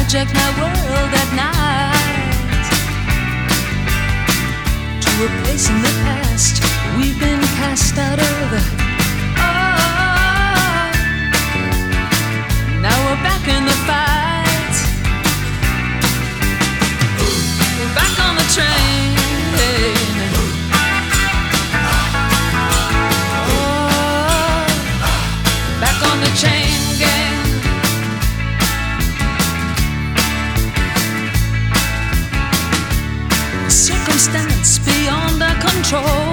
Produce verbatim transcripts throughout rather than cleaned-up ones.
hijack my world at night to a place in the past we've been cast out of. Oh, now we're back in the fight. We're back on the train. Oh, back on the chain gang. Circumstance beyond our control.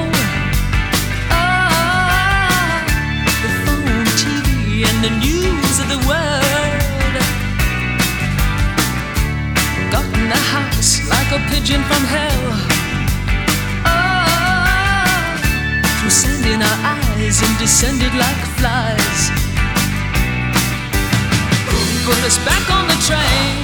Oh, the phone, T V, and the news of the world got in the house like a pigeon from hell. Oh, through sand in our eyes and descended like flies. Put us back on the train.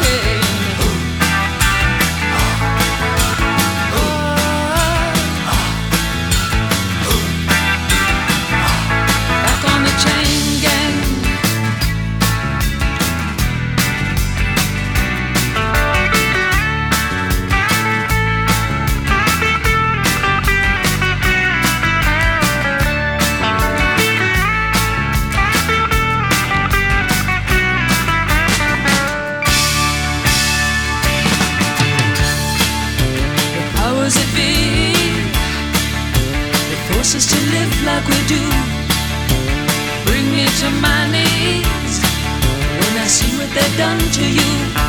Us to live like we do, bring me to my knees when I see what they've done to you.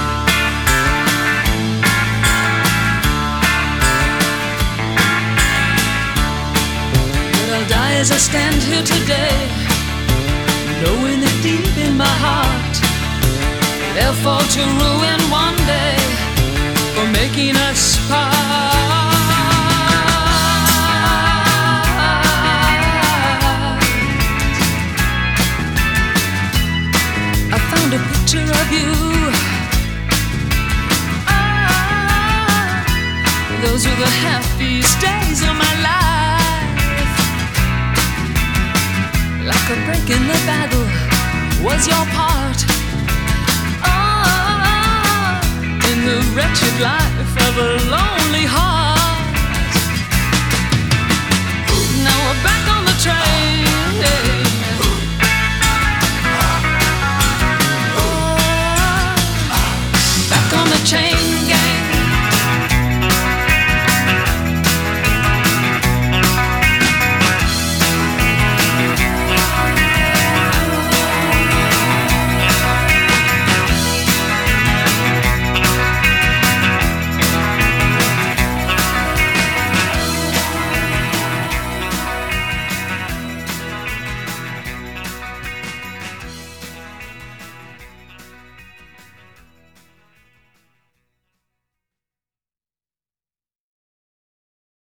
But I'll die as I stand here today, knowing that deep in my heart they'll fall to ruin one day for making us part. A picture of you. Ah, those were the happiest days of my life. Like a break in the battle was your part. Ah, in the wretched life of a lonely heart. Now we're back on the train.